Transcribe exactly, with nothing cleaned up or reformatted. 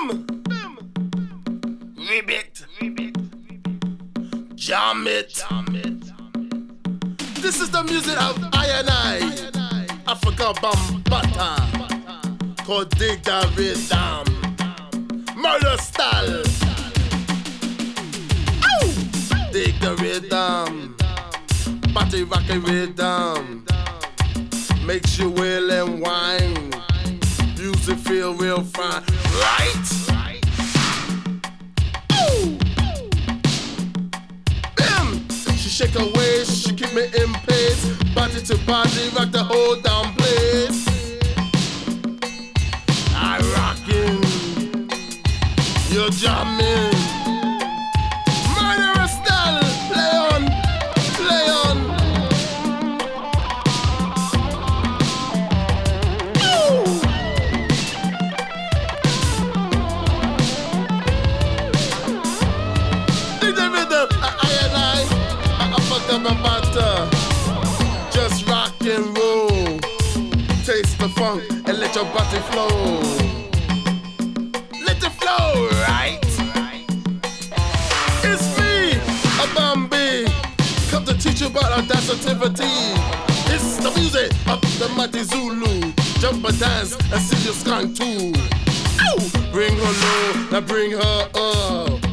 Bim! Ribbit! Jam it! This is the music of I and I, Africa Bambata, called Dig the Rhythm, Murder Style. Ow! Dig the rhythm, party rocky rhythm, makes you wail and whine, music feel real fine, right? Ooh! Bim! She shake her waist, she keep me in place, body to body, rock the whole damn place. I rockin', you're jamming, murderous style, play on, play on. Ooh. Dig the rhythm, I, I and I, I, I fuck up my butter. Just rock and roll, taste the funk and let your body flow. Let it flow, right? It's me, a Bambi, come to teach you about our dance activity. It's the music of the mighty Zulu. Jump and dance and see your skunk too. Ow! Bring her low, now bring her up.